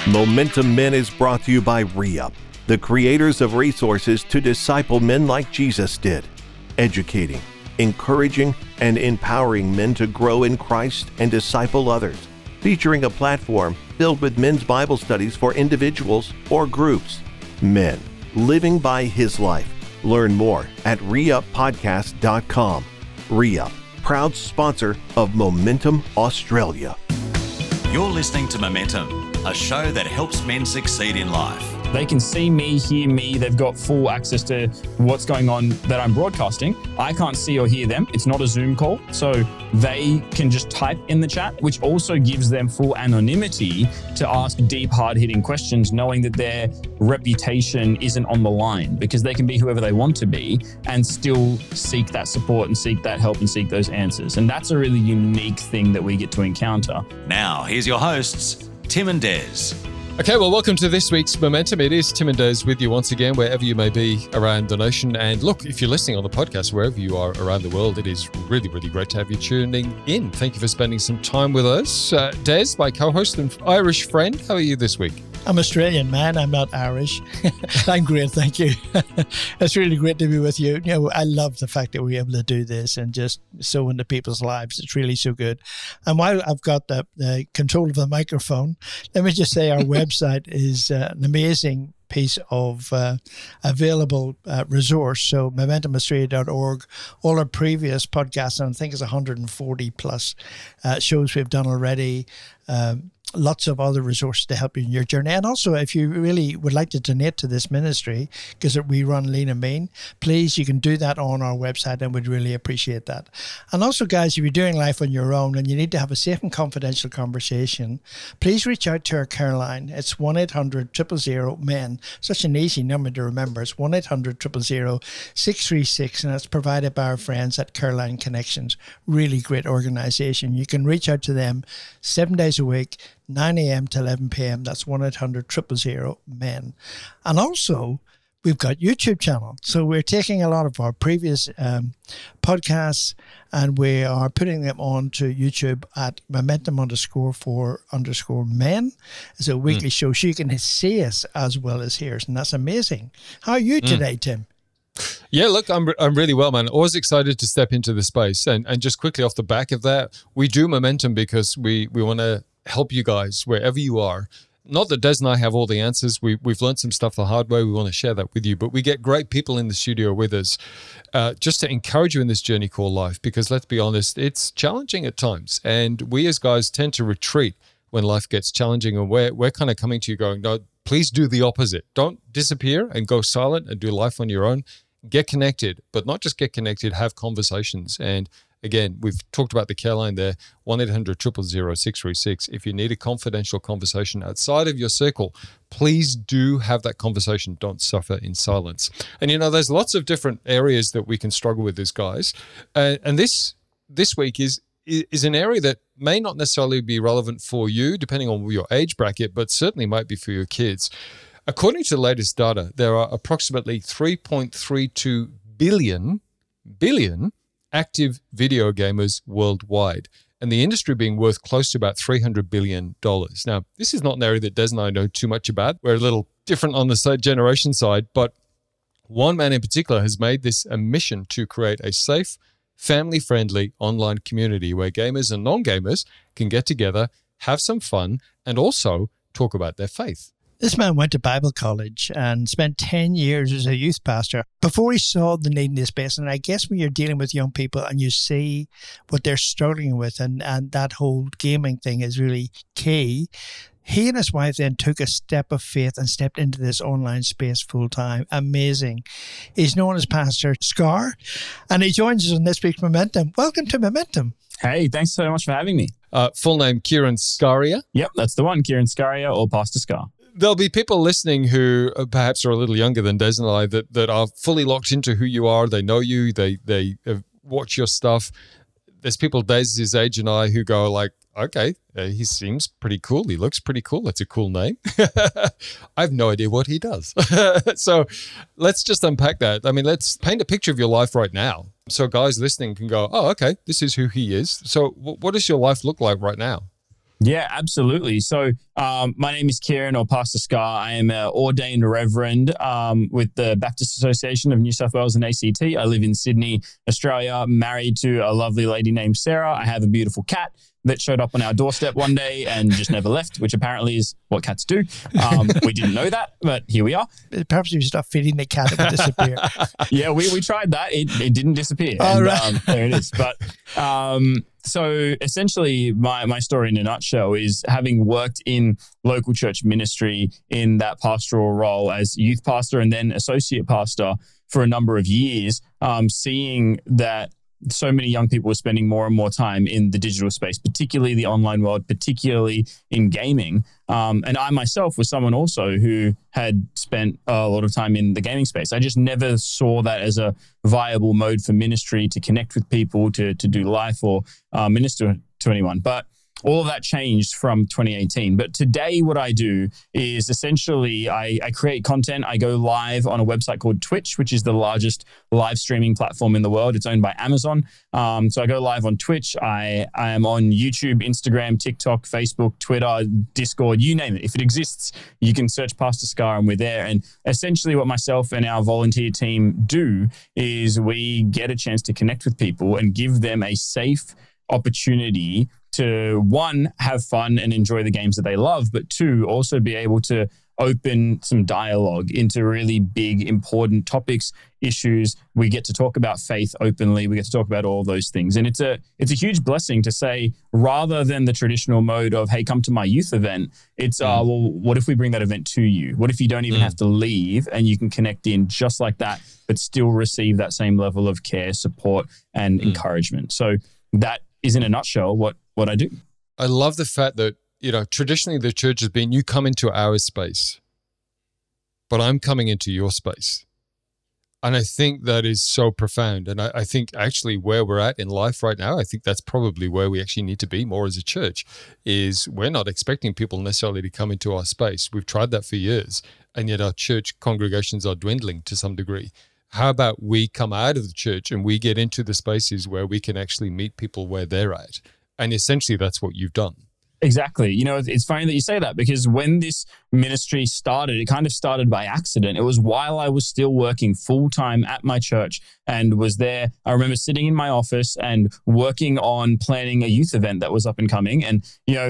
Momentum Men is brought to you by Re-Up, the creators of resources to disciple men like Jesus did, educating, encouraging, and empowering men to grow in Christ and disciple others, featuring a platform filled with men's Bible studies for individuals or groups. Men, living by His life. Learn more at reuppodcast.com. Re-Up, proud sponsor of Momentum Australia. You're listening to Momentum, a show that helps men succeed in life. They can see me, hear me. They've got full access to what's going on that I'm broadcasting. I can't see or hear them. It's not a Zoom call. So they can just type in the chat, which also gives them full anonymity to ask deep, hard-hitting questions, knowing that their reputation isn't on the line, because they can be whoever they want to be and still seek that support and seek that help and seek those answers. And that's a really unique thing that we get to encounter. Now, here's your hosts, Tim and Des. Okay, well, welcome to this week's Momentum. It is Tim and Des with you once again, wherever you may be around the nation. And look, if you're listening on the podcast, wherever you are around the world, it is really, really great to have you tuning in. Thank you for spending some time with us. Des, my co-host and Irish friend, how are you this week? I'm Australian, man. I'm not Irish. I'm great, thank you. It's really great to be with you. You know, I love the fact that we're able to do this and just sow into people's lives. It's really so good. And while I've got the control of the microphone, let me just say our website is an amazing piece of available resource. So momentumaustralia.org, all our previous podcasts, and I think it's 140 plus shows we've done already. Lots of other resources to help you in your journey. And also, if you really would like to donate to this ministry, because we run Lean and Mean, please, you can do that on our website and we'd really appreciate that. And also, guys, if you're doing life on your own and you need to have a safe and confidential conversation, please reach out to our care line. It's 1-800-000-MEN. Such an easy number to remember. It's 1-800-000-636, and it's provided by our friends at Careline Connections. Really great organization. You can reach out to them 7 days a week, 9 a.m. to 11 p.m. That's 1-800-000-MEN. And also, we've got YouTube channel. So we're taking a lot of our previous podcasts and we are putting them onto YouTube at momentum_for_men. It's a weekly show, so you can see us as well as hear us, and that's amazing. How are you today, Tim? Yeah, look, I'm really well, man. Always excited to step into the space. And just quickly off the back of that, we do Momentum because we want to help you guys wherever you are. Not that Des and I have all the answers. We've learned some stuff the hard way. We want to share that with you. But we get great people in the studio with us just to encourage you in this journey called life. Because let's be honest, it's challenging at times. And we as guys tend to retreat when life gets challenging. And we're kind of coming to you going, no, please do the opposite. Don't disappear and go silent and do life on your own. Get connected, but not just get connected, have conversations. And again, we've talked about the care line there, 1-800-000-636. If you need a confidential conversation outside of your circle, please do have that conversation. Don't suffer in silence. And you know, there's lots of different areas that we can struggle with as guys. And this week is an area that may not necessarily be relevant for you, depending on your age bracket, but certainly might be for your kids. According to the latest data, there are approximately 3.32 billion active video gamers worldwide, and the industry being worth close to about $300 billion. Now, this is not an area that Des and I know too much about. We're a little different on the generation side, but one man in particular has made this a mission to create a safe, family-friendly online community where gamers and non-gamers can get together, have some fun, and also talk about their faith. This man went to Bible college and spent 10 years as a youth pastor before he saw the need in this space. And I guess when you're dealing with young people and you see what they're struggling with, and that whole gaming thing is really key, he and his wife then took a step of faith and stepped into this online space full time. Amazing. He's known as Pastor Scar, and he joins us on this week's Momentum. Welcome to Momentum. Hey, thanks so much for having me. Full name, Kieran Scaria. Yep, that's the one, Kieran Scaria or Pastor Scar. There'll be people listening who perhaps are a little younger than Des and I that are fully locked into who you are. They know you. They watch your stuff. There's people Des's age and I who go like, okay, he seems pretty cool. He looks pretty cool. That's a cool name. I have no idea what he does. So let's just unpack that. I mean, let's paint a picture of your life right now. So guys listening can go, oh, okay, this is who he is. So what does your life look like right now? Yeah, absolutely. So My name is Kieran, or Pastor Scar. I am an ordained reverend with the Baptist Association of New South Wales and ACT. I live in Sydney, Australia, married to a lovely lady named Sarah. I have a beautiful cat that showed up on our doorstep one day and just never left, which apparently is what cats do. We didn't know that, but here we are. Perhaps if you stop feeding the cat, it would disappear. Yeah, we tried that. It didn't disappear. Oh, right. There it is. But so essentially my story in a nutshell is having worked in local church ministry in that pastoral role as youth pastor and then associate pastor for a number of years, seeing that so many young people are spending more and more time in the digital space, particularly the online world, particularly in gaming. And I myself was someone also who had spent a lot of time in the gaming space. I just never saw that as a viable mode for ministry to connect with people, to do life or minister to anyone. But all of that changed from 2018. But today what I do is essentially I create content. I go live on a website called Twitch, which is the largest live streaming platform in the world. It's owned by Amazon. So I go live on Twitch. I am on YouTube, Instagram, TikTok, Facebook, Twitter, Discord, you name it. If it exists, you can search Pastor Scar and we're there. And essentially what myself and our volunteer team do is we get a chance to connect with people and give them a safe opportunity to, one, have fun and enjoy the games that they love, but two, also be able to open some dialogue into really big, important topics, issues. We get to talk about faith openly. We get to talk about all those things. And it's a huge blessing to say, rather than the traditional mode of, hey, come to my youth event, it's, well, what if we bring that event to you? What if you don't even have to leave and you can connect in just like that, but still receive that same level of care, support, and encouragement? So that is, in a nutshell, what I do. I love the fact that, traditionally the church has been, you come into our space, but I'm coming into your space. And I think that is so profound. And I think actually where we're at in life right now, I think that's probably where we actually need to be more as a church, is we're not expecting people necessarily to come into our space. We've tried that for years, and yet our church congregations are dwindling to some degree. How about we come out of the church and we get into the spaces where we can actually meet people where they're at? And essentially that's what you've done. Exactly. It's funny that you say that, because when this ministry started, it kind of started by accident. It was while I was still working full-time at my church and was there. I remember sitting in my office and working on planning a youth event that was up and coming. And,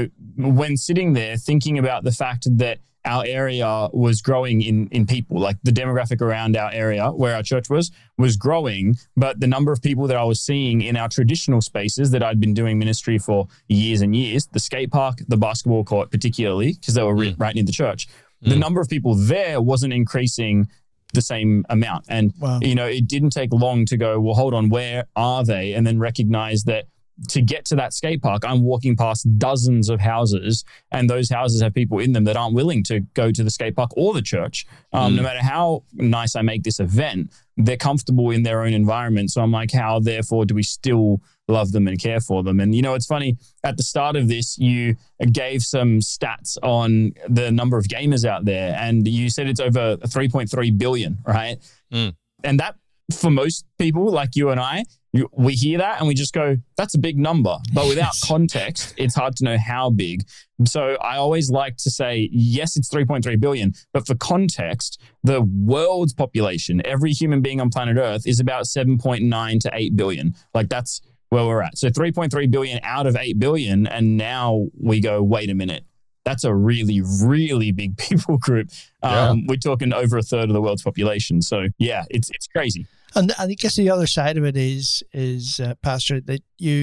when sitting there thinking about the fact that our area was growing in people, like the demographic around our area where our church was growing, but the number of people that I was seeing in our traditional spaces that I'd been doing ministry for years and years, the skate park, the basketball court particularly, because they were right near the church, the number of people there wasn't increasing the same amount. And, it didn't take long to go, well, hold on, where are they? And then recognize that to get to that skate park, I'm walking past dozens of houses, and those houses have people in them that aren't willing to go to the skate park or the church. No matter how nice I make this event, they're comfortable in their own environment. So I'm like, how therefore do we still love them and care for them? And, it's funny, at the start of this, you gave some stats on the number of gamers out there, and you said it's over 3.3 billion, right? And that, for most people like you and I, we hear that and we just go, that's a big number. But without context, it's hard to know how big. So I always like to say, yes, it's 3.3 billion. But for context, the world's population, every human being on planet Earth, is about 7.9 to 8 billion. Like, that's where we're at. So 3.3 billion out of 8 billion. And now we go, wait a minute. That's a really, really big people group. We're talking over a third of the world's population. So yeah, it's crazy. And I guess the other side of it is Pastor, that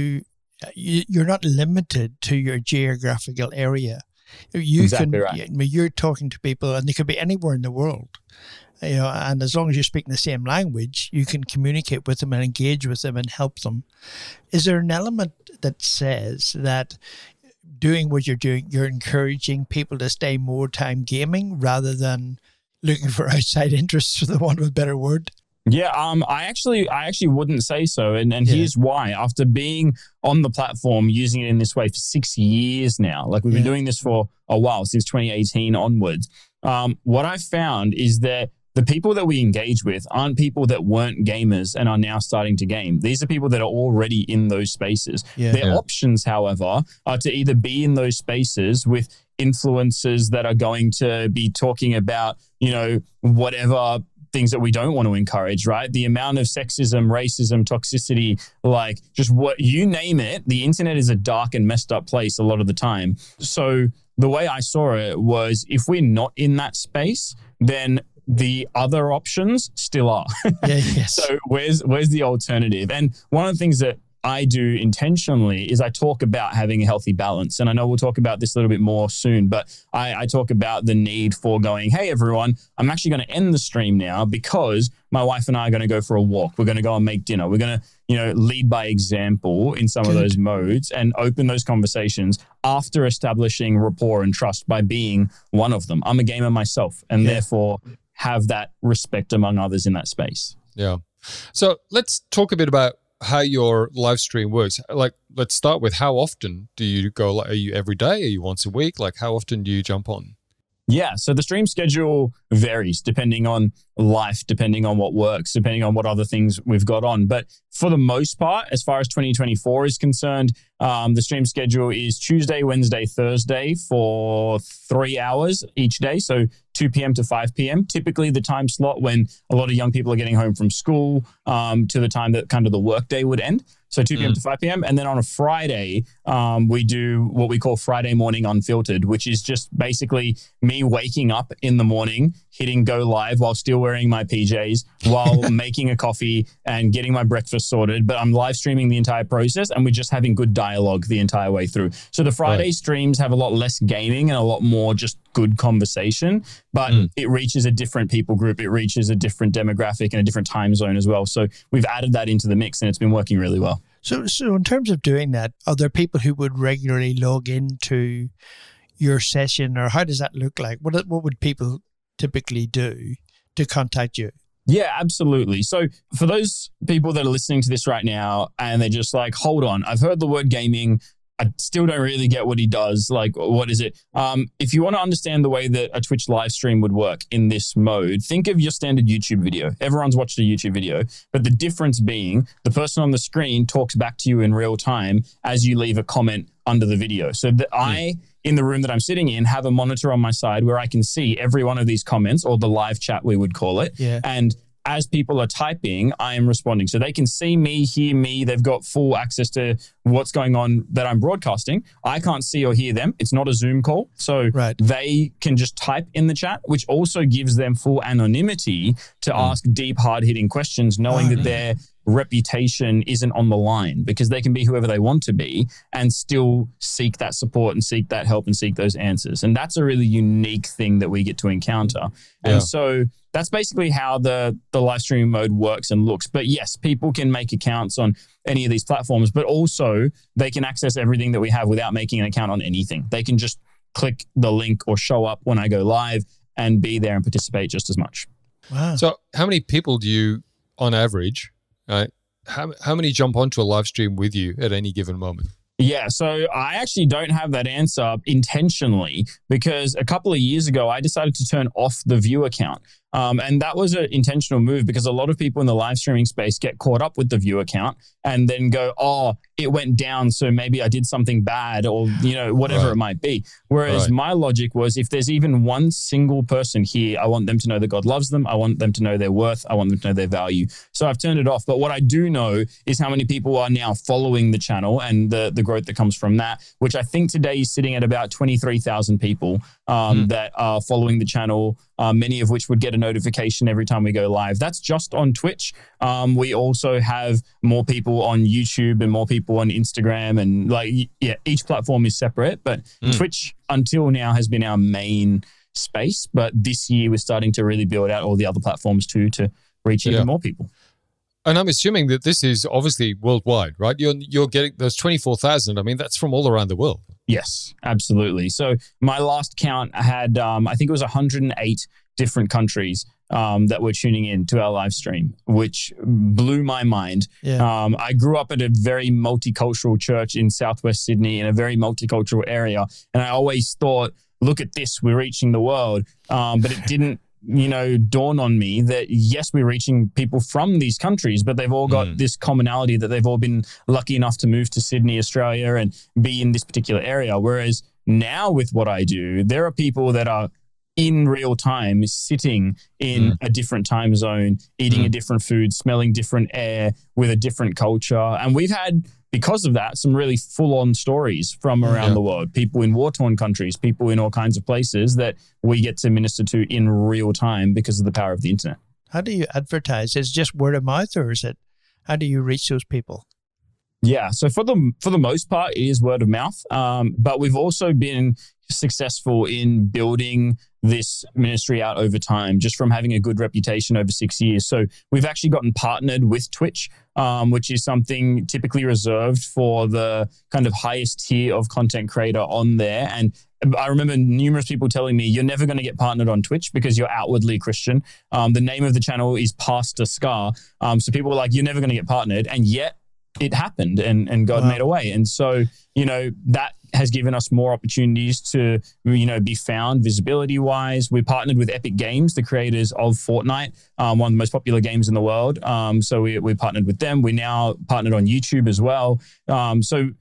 you're not limited to your geographical area. Exactly right. You're talking to people, and they could be anywhere in the world. And as long as you're speaking the same language, you can communicate with them and engage with them and help them. Is there an element that says that doing what you're doing, you're encouraging people to stay more time gaming rather than looking for outside interests, for the want of a better word? Yeah, I actually wouldn't say so. And here's why. After being on the platform, using it in this way for 6 years now, like we've been doing this for a while, since 2018 onwards, what I found is that the people that we engage with aren't people that weren't gamers and are now starting to game. These are people that are already in those spaces. Their options, however, are to either be in those spaces with influencers that are going to be talking about, whatever things that we don't want to encourage, right? The amount of sexism, racism, toxicity, like just what you name it, the internet is a dark and messed up place a lot of the time. So the way I saw it was, if we're not in that space, then the other options still are. Yes. So where's the alternative? And one of the things that I do intentionally is I talk about having a healthy balance. And I know we'll talk about this a little bit more soon, but I talk about the need for going, hey, everyone, I'm actually going to end the stream now because my wife and I are going to go for a walk. We're going to go and make dinner. We're going to, lead by example in some of those modes and open those conversations after establishing rapport and trust by being one of them. I'm a gamer myself and therefore have that respect among others in that space. Yeah. So let's talk a bit about how your live stream works. Like, let's start with, how often do you go? Like, are you every day? Are you once a week? Like, how often do you jump on? Yeah, so the stream schedule varies depending on life, depending on what works, depending on what other things we've got on. But for the most part, as far as 2024 is concerned, the stream schedule is Tuesday, Wednesday, Thursday for 3 hours each day. So 2 p.m. to 5 p.m. Typically the time slot when a lot of young people are getting home from school to the time that kind of the workday would end. So 2 p.m. to 5 p.m. And then on a Friday, we do what we call Friday Morning Unfiltered, which is just basically me waking up in the morning, hitting go live while still wearing my PJs, while making a coffee and getting my breakfast sorted. But I'm live streaming the entire process and we're just having good dialogue the entire way through. So the Friday streams have a lot less gaming and a lot more just good conversation, but it reaches a different people group. It reaches a different demographic and a different time zone as well. So we've added that into the mix and it's been working really well. So in terms of doing that, are there people who would regularly log into your session, or how does that look like? What would people typically do to contact you? Yeah, absolutely. So for those people that are listening to this right now and they're just like, hold on, I've heard the word gaming, I still don't really get what he does. Like, what is it? If you want to understand the way that a Twitch live stream would work in this mode, think of your standard YouTube video. Everyone's watched a YouTube video, but the difference being the person on the screen talks back to you in real time as you leave a comment under the video. So that I, in the room that I'm sitting in, have a monitor on my side where I can see every one of these comments, or the live chat we would call it. Yeah. And as people are typing, I am responding. So they can see me, hear me. They've got full access to what's going on that I'm broadcasting. I can't see or hear them. It's not a Zoom call. So they can just type in the chat, which also gives them full anonymity to ask deep, hard-hitting questions, knowing that their reputation isn't on the line, because they can be whoever they want to be and still seek that support and seek that help and seek those answers. And that's a really unique thing that we get to encounter. And so that's basically how the live streaming mode works and looks. But yes, people can make accounts on any of these platforms, but also they can access everything that we have without making an account on anything. They can just click the link or show up when I go live and be there and participate just as much. Wow. So how many people do you, on average, how many jump onto a live stream with you at any given moment? Yeah, so I actually don't have that answer intentionally, because a couple of years ago, I decided to turn off the view account. And that was an intentional move, because a lot of people in the live streaming space get caught up with the view account and then go, oh, it went down, so maybe I did something bad, or, whatever it might be. Whereas my logic was, if there's even one single person here, I want them to know that God loves them. I want them to know their worth. I want them to know their value. So I've turned it off. But what I do know is how many people are now following the channel and the growth that comes from that, which I think today is sitting at about 23,000 people that are following the channel, many of which would get a notification every time we go live. That's just on Twitch. We also have more people on YouTube and more people on Instagram, and each platform is separate, but Twitch until now has been our main space. But this year we're starting to really build out all the other platforms too, to reach even more people. And I'm assuming that this is obviously worldwide, right? You're getting those 24,000. I mean, that's from all around the world. Yes, absolutely. So my last count had, I think it was 108 different countries that were tuning in to our live stream, which blew my mind. Yeah. I grew up at a very multicultural church in Southwest Sydney, in a very multicultural area. And I always thought, look at this, we're reaching the world. But it didn't, dawn on me that yes, we're reaching people from these countries, but they've all got this commonality that they've all been lucky enough to move to Sydney, Australia, and be in this particular area. Whereas now with what I do, there are people that are in real time sitting in a different time zone, eating a different food, smelling different air with a different culture. And we've had, because of that, some really full-on stories from around the world. People in war-torn countries, people in all kinds of places that we get to minister to in real time because of the power of the internet. How do you advertise? Is it just word of mouth, or is it, how do you reach those people? Yeah, so for the most part, it is word of mouth. But we've also been successful in building this ministry out over time, just from having a good reputation over 6 years. So we've actually gotten partnered with Twitch, which is something typically reserved for the kind of highest tier of content creator on there. And I remember numerous people telling me, you're never going to get partnered on Twitch because you're outwardly Christian. The name of the channel is Pastor Scar. So people were like, you're never going to get partnered. And yet it happened, and God made a way. And so, that has given us more opportunities to, be found visibility-wise. We partnered with Epic Games, the creators of Fortnite, one of the most popular games in the world. So we partnered with them. We now partnered on YouTube as well. So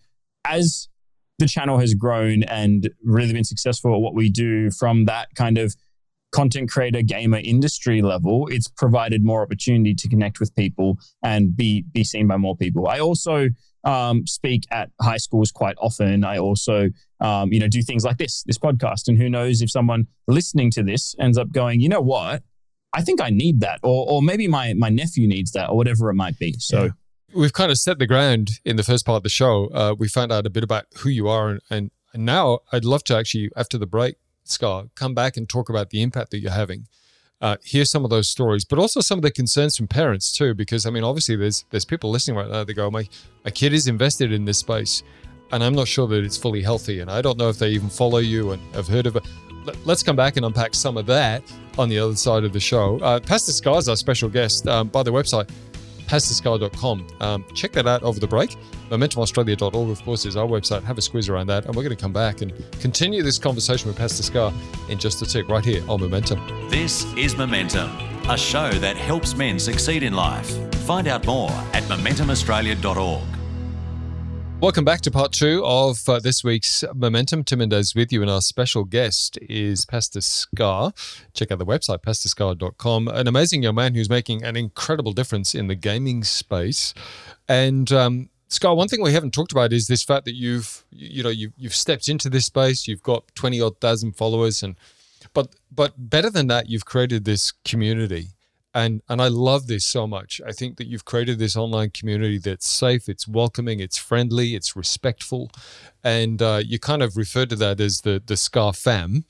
as the channel has grown and really been successful at what we do from that kind of content creator gamer industry level, it's provided more opportunity to connect with people and be seen by more people. I also speak at high schools quite often. I also, do things like this podcast. And who knows if someone listening to this ends up going, you know what, I think I need that. Or maybe my nephew needs that, or whatever it might be. So we've kind of set the ground in the first part of the show. We found out a bit about who you are. And now I'd love to actually, after the break, Scar, come back and talk about the impact that you're having. Hear some of those stories, but also some of the concerns from parents too, because obviously there's people listening right now. They go, my kid is invested in this space, and I'm not sure that it's fully healthy, and I don't know if they even follow you and have heard of it. Let's come back and unpack some of that on the other side of the show. Pastor Scar is our special guest. By the website, pastorscar.com. Check that out over the break. MomentumAustralia.org, of course, is our website. Have a squeeze around that. And we're going to come back and continue this conversation with Pastor Scar in just a tick right here on Momentum. This is Momentum, a show that helps men succeed in life. Find out more at MomentumAustralia.org. Welcome back to part 2 of this week's Momentum. Tim Mendez with you, and our special guest is Pastor Scar. Check out the website, pastorscar.com. An amazing young man who's making an incredible difference in the gaming space. And Scar, one thing we haven't talked about is this fact that you've stepped into this space. You've got 20-odd thousand followers, but better than that, you've created this community. And I love this so much. I think that you've created this online community that's safe, it's welcoming, it's friendly, it's respectful. And you kind of referred to that as the Scar fam.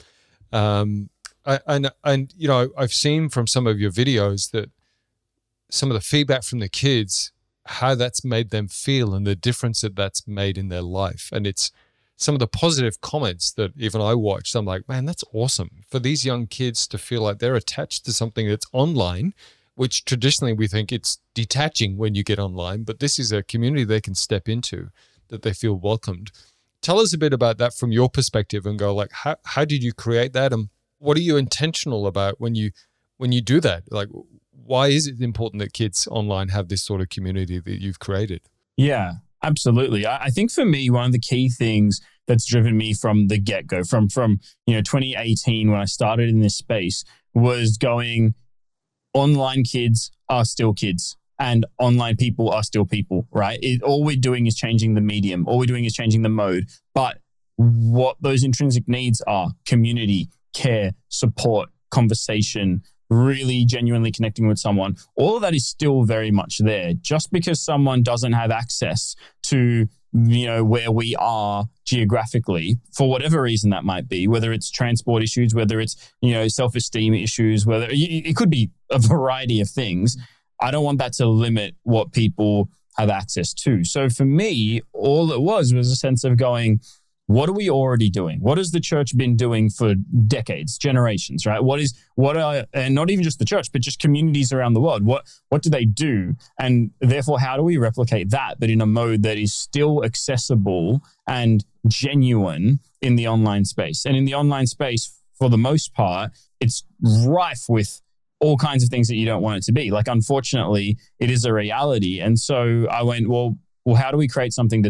I've seen from some of your videos that some of the feedback from the kids, how that's made them feel and the difference that that's made in their life. And it's some of the positive comments that even I watched. I'm like, man, that's awesome for these young kids to feel like they're attached to something that's online, which traditionally we think it's detaching when you get online, but this is a community they can step into, that they feel welcomed. Tell us a bit about that from your perspective, and go like, how did you create that? And what are you intentional about when you do that? Like, why is it important that kids online have this sort of community that you've created? Yeah, absolutely. I think for me, one of the key things that's driven me from the get-go, from 2018 when I started in this space, was going, online kids are still kids and online people are still people, right? All we're doing is changing the medium. All we're doing is changing the mode. But what those intrinsic needs are: community, care, support, conversation, really genuinely connecting with someone, all of that is still very much there. Just because someone doesn't have access to, where we are geographically, for whatever reason that might be, whether it's transport issues, whether it's, self-esteem issues, whether it could be a variety of things. I don't want that to limit what people have access to. So for me, all it was a sense of going, what are we already doing? What has the church been doing for decades, generations, right? And not even just the church, but just communities around the world. What do they do? And therefore, how do we replicate that, but in a mode that is still accessible and genuine in the online space? And in the online space, for the most part, it's rife with all kinds of things that you don't want it to be. Like, unfortunately, it is a reality. And so I went, well, how do we create something that's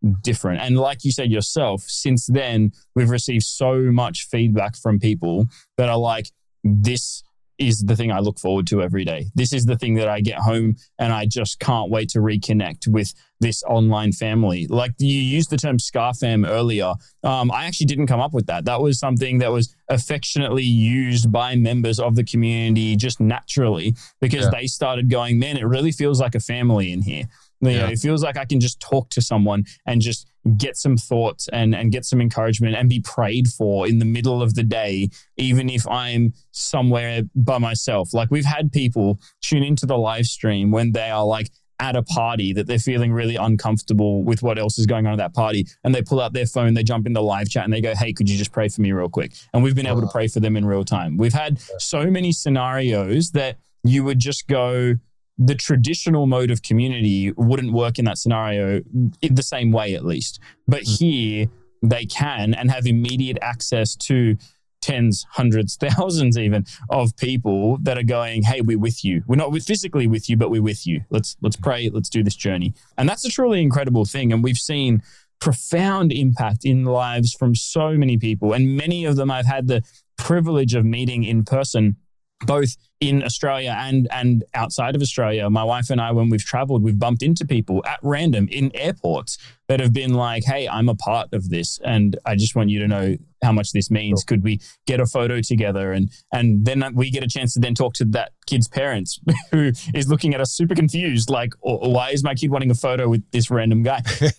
different. And like you said yourself, since then, we've received so much feedback from people that are like, this is the thing I look forward to every day. This is the thing that I get home and I just can't wait to reconnect with this online family. Like you used the term Scar Fam earlier. I actually didn't come up with that. That was something that was affectionately used by members of the community just naturally because they started going, man, it really feels like a family in here. You know, it feels like I can just talk to someone and just get some thoughts and get some encouragement and be prayed for in the middle of the day, even if I'm somewhere by myself. Like we've had people tune into the live stream when they are like at a party that they're feeling really uncomfortable with what else is going on at that party. And they pull out their phone, they jump in the live chat and they go, hey, could you just pray for me real quick? And we've been able to pray for them in real time. We've had so many scenarios that you would just go, the traditional mode of community wouldn't work in that scenario in the same way, at least. But here they can and have immediate access to tens, hundreds, thousands even of people that are going, hey, we're with you. We're not physically with you, but we're with you. Let's pray. Let's do this journey. And that's a truly incredible thing. And we've seen profound impact in lives from so many people. And many of them I've had the privilege of meeting in person, both in Australia and outside of Australia. My wife and I, when we've traveled, we've bumped into people at random in airports that have been like, hey, I'm a part of this. And I just want you to know how much this means. Could we get a photo together? And then we get a chance to then talk to that kid's parents who is looking at us super confused. Like, why is my kid wanting a photo with this random guy?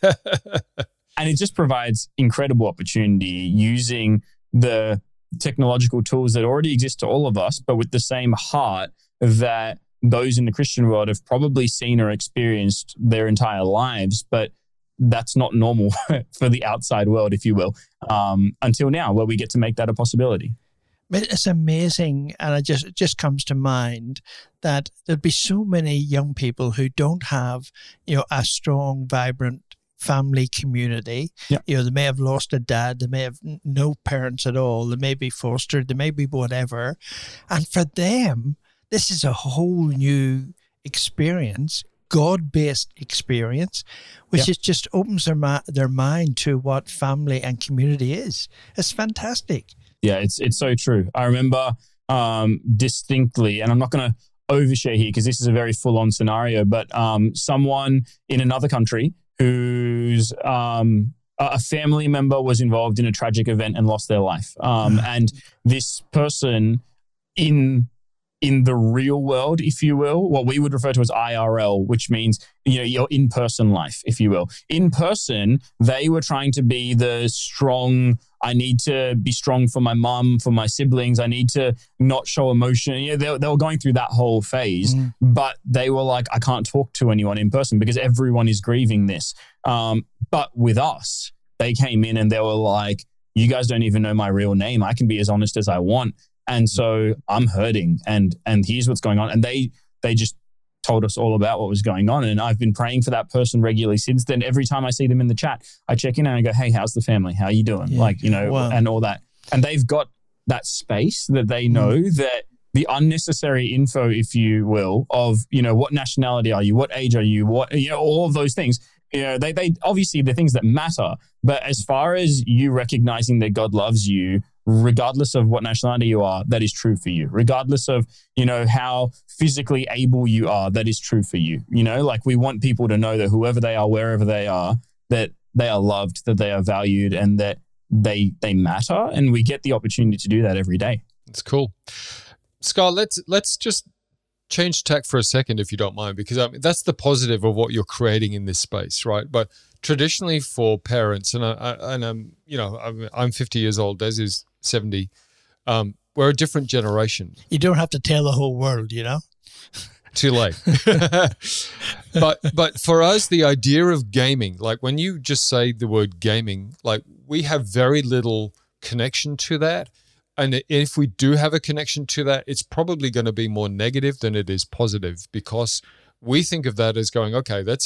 And it just provides incredible opportunity using the technological tools that already exist to all of us, but with the same heart that those in the Christian world have probably seen or experienced their entire lives, but that's not normal for the outside world, if you will, until now, where we get to make that a possibility. It's amazing, and it just comes to mind that there'd be so many young people who don't have, a strong, vibrant family community. They may have lost a dad, they may have no parents at all, they may be fostered, they may be whatever, and for them this is a whole new experience, God-based experience, which is just opens their mind to what family and community is. It's fantastic. It's so true. I remember distinctly, and I'm not going to overshare here because this is a very full-on scenario, but someone in another country whose a family member was involved in a tragic event and lost their life. And this person in the real world, if you will, what we would refer to as IRL, which means, your in-person life, if you will. In person, they were trying to be the strong, I need to be strong for my mum, for my siblings. I need to not show emotion. They were going through that whole phase, but they were like, I can't talk to anyone in person because everyone is grieving this. But with us, they came in and they were like, you guys don't even know my real name. I can be as honest as I want. And so I'm hurting and here's what's going on. And they just told us all about what was going on. And I've been praying for that person regularly since then. Every time I see them in the chat, I check in and I go, hey, how's the family? How are you doing? Wow. And all that. And they've got that space that they know that the unnecessary info, if you will, of, what nationality are you? What age are you? What, all of those things, they obviously the things that matter. But as far as you recognizing that God loves you, regardless of what nationality you are, that is true for you. Regardless of, how physically able you are, that is true for you. Like we want people to know that whoever they are, wherever they are, that they are loved, that they are valued, and that they matter. And we get the opportunity to do that every day. It's cool. Scott, let's just change tack for a second, if you don't mind, because that's the positive of what you're creating in this space, right? But traditionally for parents, and I'm 50 years old, Des is 70. We're a different generation. You don't have to tell the whole world, Too late. But for us, the idea of gaming, like when you just say the word gaming, like we have very little connection to that. And if we do have a connection to that, it's probably going to be more negative than it is positive, because we think of that as going, okay, that's a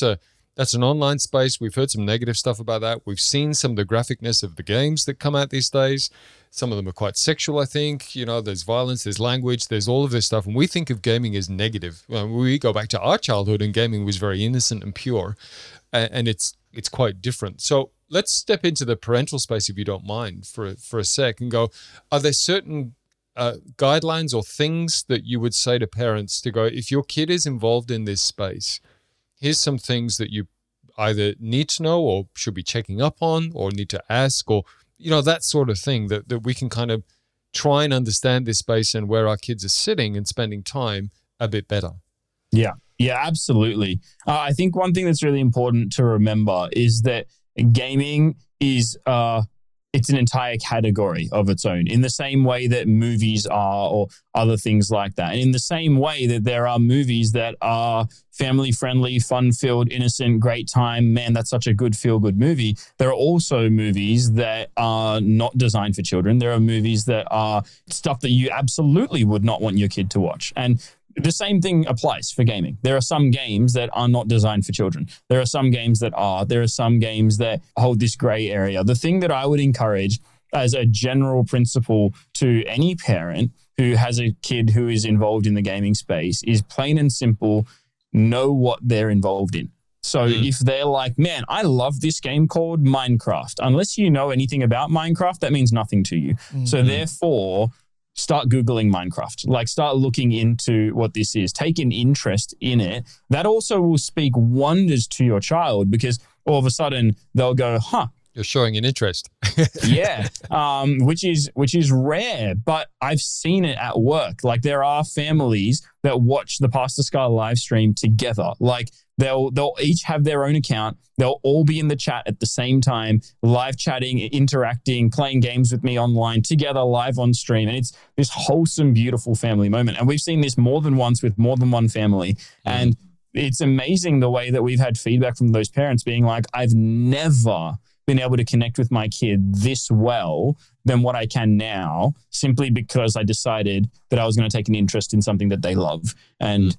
That's an online space. We've heard some negative stuff about that. We've seen some of the graphicness of the games that come out these days. Some of them are quite sexual, I think. There's violence, there's language, there's all of this stuff. And we think of gaming as negative. We go back to our childhood and gaming was very innocent and pure. And it's quite different. So let's step into the parental space, if you don't mind, for a sec and go, are there certain guidelines or things that you would say to parents to go, if your kid is involved in this space, here's some things that you either need to know or should be checking up on or need to ask or, that sort of thing that we can kind of try and understand this space and where our kids are sitting and spending time a bit better. Yeah, absolutely. I think one thing that's really important to remember is that gaming is it's an entire category of its own, in the same way that movies are or other things like that. And in the same way that there are movies that are family-friendly, fun-filled, innocent, great time, man, that's such a good feel-good movie. There are also movies that are not designed for children. There are movies that are stuff that you absolutely would not want your kid to watch. And the same thing applies for gaming. There are some games that are not designed for children. There are some games that are. There are some games that hold this gray area. The thing that I would encourage as a general principle to any parent who has a kid who is involved in the gaming space is plain and simple, know what they're involved in. So if they're like, man, I love this game called Minecraft. Unless you know anything about Minecraft, that means nothing to you. So therefore, start Googling Minecraft, start looking into what this is, take an interest in it. That also will speak wonders to your child because all of a sudden they'll go, you're showing an interest. Yeah. Which is rare, but I've seen it at work. There are families that watch the Pastor Scar live stream together. They'll each have their own account. They'll all be in the chat at the same time, live chatting, interacting, playing games with me online together live on stream. And it's this wholesome, beautiful family moment. And we've seen this more than once with more than one family. And it's amazing the way that we've had feedback from those parents being like, I've never been able to connect with my kid this well than what I can now, simply because I decided that I was going to take an interest in something that they love. And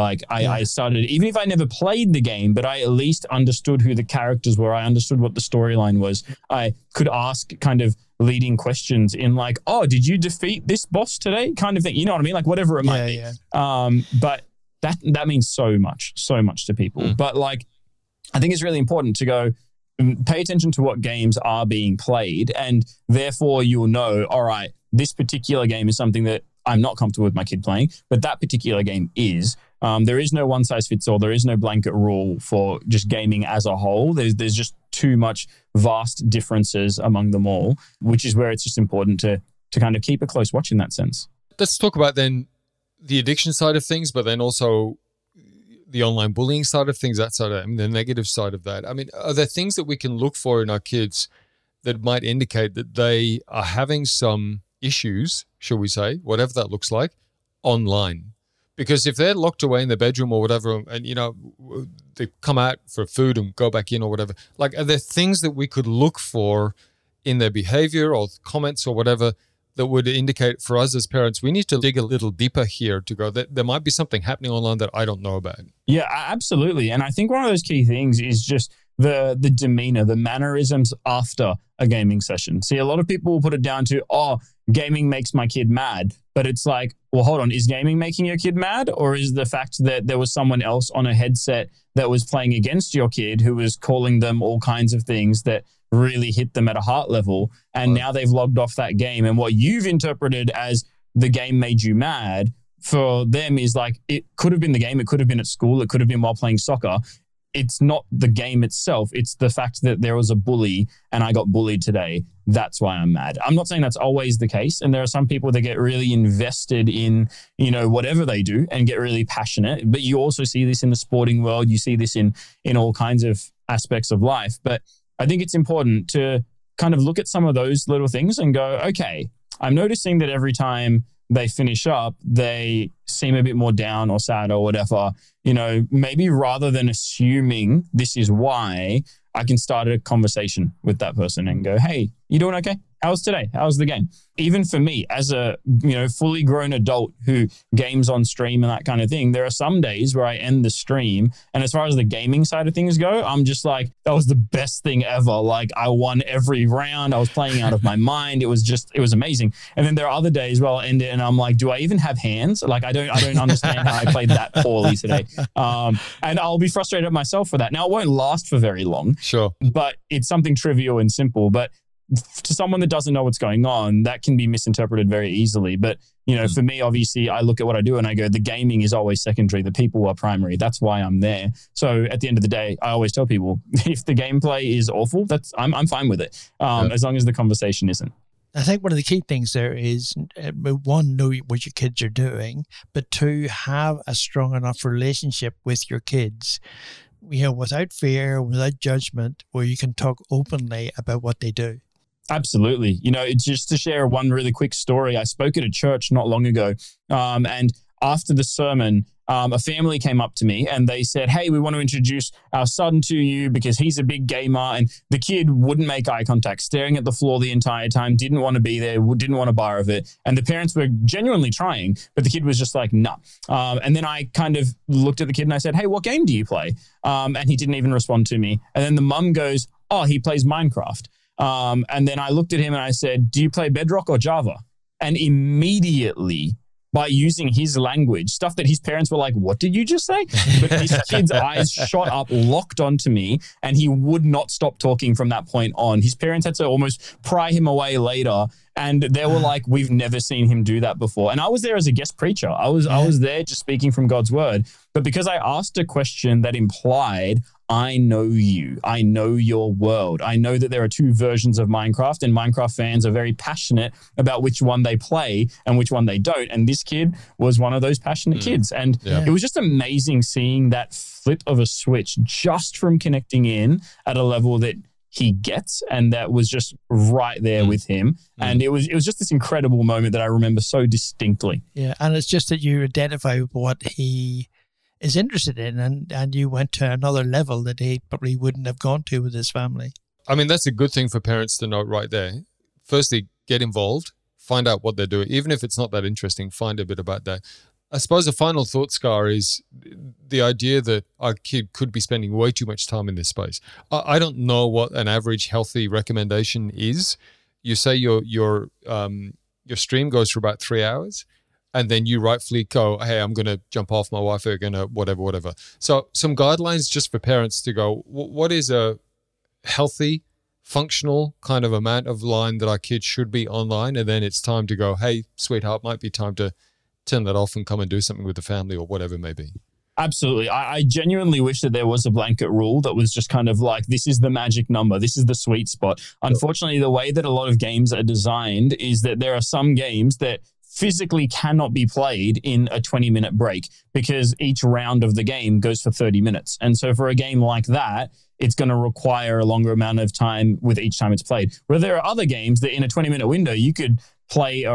I started, even if I never played the game, but I at least understood who the characters were. I understood what the storyline was. I could ask kind of leading questions in did you defeat this boss today? Kind of thing. You know what I mean? Whatever it might be. Yeah. But that means so much to people. But I think it's really important to go, pay attention to what games are being played. And therefore you'll know, all right, this particular game is something that I'm not comfortable with my kid playing, but that particular game is. There is no one size fits all. There is no blanket rule for just gaming as a whole. There's just too much vast differences among them all, which is where it's just important to kind of keep a close watch in that sense. Let's talk about then the addiction side of things, but then also the online bullying side of things, that side of the negative side of that. Are there things that we can look for in our kids that might indicate that they are having some issues, shall we say, whatever that looks like, online? Because if they're locked away in their bedroom or whatever, and, they come out for food and go back in or whatever, are there things that we could look for in their behavior or comments or whatever that would indicate for us as parents, we need to dig a little deeper here to go, that there might be something happening online that I don't know about? Yeah, absolutely. And I think one of those key things is just the demeanor, the mannerisms after a gaming session. See, a lot of people will put it down to, gaming makes my kid mad. But it's well, hold on, is gaming making your kid mad? Or is the fact that there was someone else on a headset that was playing against your kid who was calling them all kinds of things that really hit them at a heart level, and now they've logged off that game, and what you've interpreted as the game made you mad, for them is it could have been the game, it could have been at school, it could have been while playing soccer. It's not the game itself. It's the fact that there was a bully and I got bullied today. That's why I'm mad. I'm not saying that's always the case. And there are some people that get really invested in, whatever they do and get really passionate. But you also see this in the sporting world. You see this in all kinds of aspects of life. But I think it's important to kind of look at some of those little things and go, okay, I'm noticing that every time they finish up, they seem a bit more down or sad or whatever. Maybe rather than assuming this is why, I can start a conversation with that person and go, hey, you doing okay? how's today? How's the game? Even for me, as a fully grown adult who games on stream and that kind of thing, there are some days where I end the stream, and as far as the gaming side of things go, I'm just like, that was the best thing ever. Like, I won every round. I was playing out of my mind. It was amazing. And then there are other days where I'll end it and I'm like, do I even have hands? Like, I don't understand how I played that poorly today. And I'll be frustrated at myself for that. Now, it won't last for very long. Sure. But it's something trivial and simple. But to someone that doesn't know what's going on, that can be misinterpreted very easily. But, for me, obviously, I look at what I do and I go, the gaming is always secondary. The people are primary. That's why I'm there. So at the end of the day, I always tell people, if the gameplay is awful, I'm fine with it, as long as the conversation isn't. I think one of the key things there is, one, know what your kids are doing, but two, have a strong enough relationship with your kids, without fear, without judgment, where you can talk openly about what they do. Absolutely. It's just to share one really quick story. I spoke at a church not long ago, and after the sermon, a family came up to me and they said, hey, we want to introduce our son to you because he's a big gamer. And the kid wouldn't make eye contact, staring at the floor the entire time, didn't want to be there, didn't want a bar of it. And the parents were genuinely trying, but the kid was just like, nah. And then I kind of looked at the kid and I said, hey, what game do you play? And he didn't even respond to me. And then the mum goes, oh, he plays Minecraft. And then I looked at him and I said, do you play Bedrock or Java? And immediately, by using his language, stuff that his parents were like, what did you just say? But this kid's eyes shot up, locked onto me, and he would not stop talking from that point on. His parents had to almost pry him away later, and they were like, we've never seen him do that before. And I was there as a guest preacher. I was there just speaking from God's word. But because I asked a question that implied, I know you. I know your world. I know that there are two versions of Minecraft, and Minecraft fans are very passionate about which one they play and which one they don't. And this kid was one of those passionate kids. And it was just amazing seeing that flip of a switch just from connecting in at a level that he gets, and that was just right there with him. And it was just this incredible moment that I remember so distinctly. Yeah, and it's just that you identify what he is interested in, and you went to another level that he probably wouldn't have gone to with his family. I mean, that's a good thing for parents to know right there. Firstly, get involved, find out what they're doing. Even if it's not that interesting, find a bit about that. I suppose the final thought, Scar, is the idea that our kid could be spending way too much time in this space. I don't know what an average healthy recommendation is. You say your stream goes for about 3 hours, and then you rightfully go, hey, I'm going to jump off, my wife are going to whatever. So some guidelines just for parents to go, what is a healthy, functional kind of amount of line that our kids should be online? And then it's time to go, hey, sweetheart, might be time to turn that off and come and do something with the family or whatever it may be. Absolutely. I genuinely wish that there was a blanket rule that was just kind of like, this is the magic number, this is the sweet spot. Unfortunately, the way that a lot of games are designed is that there are some games that physically cannot be played in a 20-minute break because each round of the game goes for 30 minutes. And so for a game like that, it's going to require a longer amount of time with each time it's played. Where there are other games that in a 20-minute window, you could play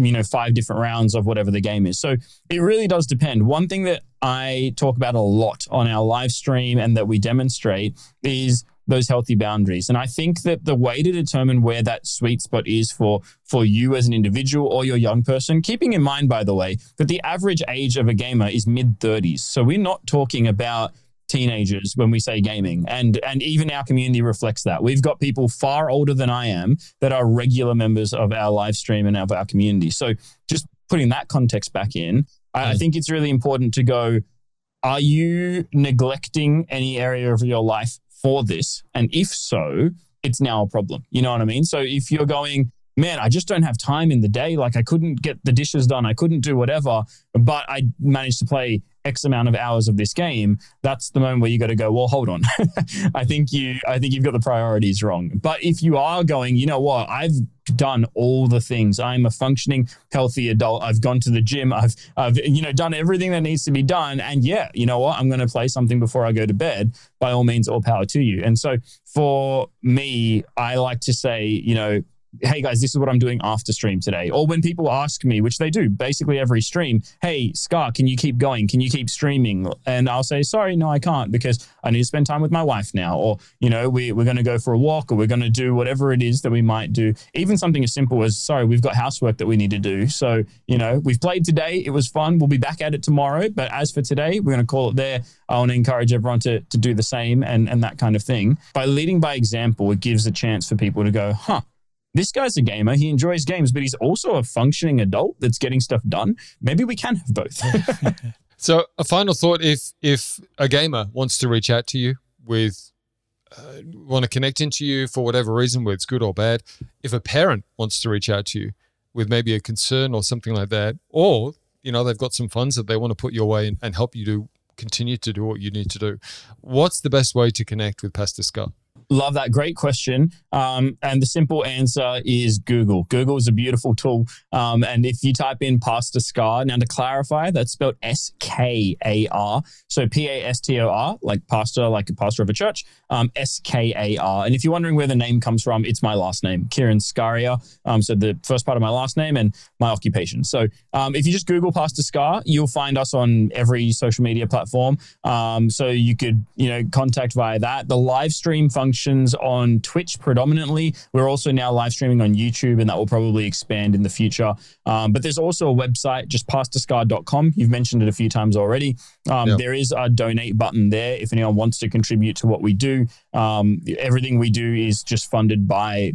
5 different rounds of whatever the game is. So it really does depend. One thing that I talk about a lot on our live stream and that we demonstrate is those healthy boundaries. And I think that the way to determine where that sweet spot is for you as an individual or your young person, keeping in mind, by the way, that the average age of a gamer is mid-30s. So we're not talking about teenagers when we say gaming. And even our community reflects that. We've got people far older than I am that are regular members of our live stream and of our community. So just putting that context back in, I think it's really important to go, are you neglecting any area of your life for this? And if so, it's now a problem. You know what I mean? So if you're going, man, I just don't have time in the day. Like I couldn't get the dishes done. I couldn't do whatever, but I managed to play X amount of hours of this game. That's the moment where you got to go, well, hold on. I think you've got the priorities wrong. But if you are going, you know what, I've done all the things. I'm a functioning, healthy adult. I've gone to the gym. I've done everything that needs to be done. And yeah, you know what, I'm going to play something before I go to bed. By all means, all power to you. And so for me, I like to say, hey guys, this is what I'm doing after stream today. Or when people ask me, which they do basically every stream, hey, Scar, can you keep going? Can you keep streaming? And I'll say, sorry, no, I can't because I need to spend time with my wife now. Or, we're going to go for a walk, or we're going to do whatever it is that we might do. Even something as simple as, sorry, we've got housework that we need to do. So, we've played today. It was fun. We'll be back at it tomorrow. But as for today, we're going to call it there. I want to encourage everyone to do the same and that kind of thing. By leading by example, it gives a chance for people to go, this guy's a gamer. He enjoys games, but he's also a functioning adult that's getting stuff done. Maybe we can have both. So a final thought, if a gamer wants to reach out to you with, want to connect into you for whatever reason, whether it's good or bad, if a parent wants to reach out to you with maybe a concern or something like that, or, they've got some funds that they want to put your way and help you continue to do what you need to do, what's the best way to connect with Pastor Scar? Love that. Great question. And the simple answer is Google. Google is a beautiful tool. And if you type in Pastor Scar, now to clarify, that's spelled S-K-A-R. So P-A-S-T-O-R, like pastor, like a pastor of a church, S-K-A-R. And if you're wondering where the name comes from, it's my last name, Kieran Scaria. So the first part of my last name and my occupation. So if you just Google Pastor Scar, you'll find us on every social media platform. So you could, contact via that. The live stream functions on Twitch predominantly. We're also now live streaming on YouTube, and that will probably expand in the future. But there's also a website, just pastorscar.com. You've mentioned it a few times already. There is a donate button there if anyone wants to contribute to what we do. Everything we do is just funded by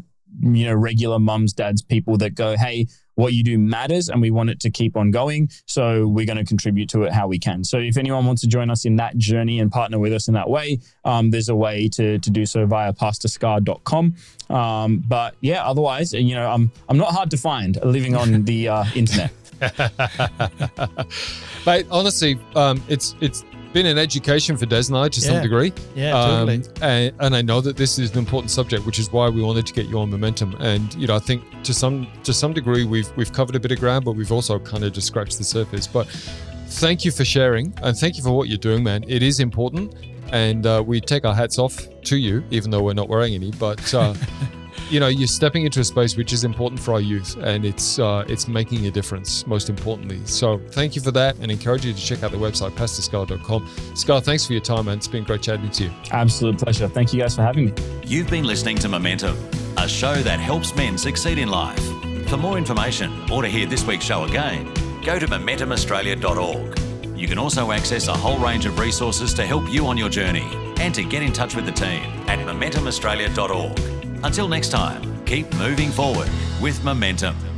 regular mums, dads, people that go, hey, what you do matters and we want it to keep on going. So we're going to contribute to it how we can. So if anyone wants to join us in that journey and partner with us in that way, there's a way to do so via pastorscar.com. But yeah, otherwise, I'm not hard to find living on the internet. Mate, honestly, it's been an education for Des and I to some degree. Yeah, totally. And I know that this is an important subject, which is why we wanted to get you on Momentum. And I think to some degree we've covered a bit of ground, but we've also kind of just scratched the surface. But thank you for sharing, and thank you for what you're doing, man. It is important, and we take our hats off to you, even though we're not wearing any. But you're stepping into a space which is important for our youth, and it's making a difference, most importantly. So thank you for that, and encourage you to check out the website, pastorscar.com. Scar, thanks for your time, man. It's been great chatting to you. Absolute pleasure. Thank you guys for having me. You've been listening to Momentum, a show that helps men succeed in life. For more information or to hear this week's show again, go to momentumaustralia.org. You can also access a whole range of resources to help you on your journey and to get in touch with the team at momentumaustralia.org. Until next time, keep moving forward with Momentum.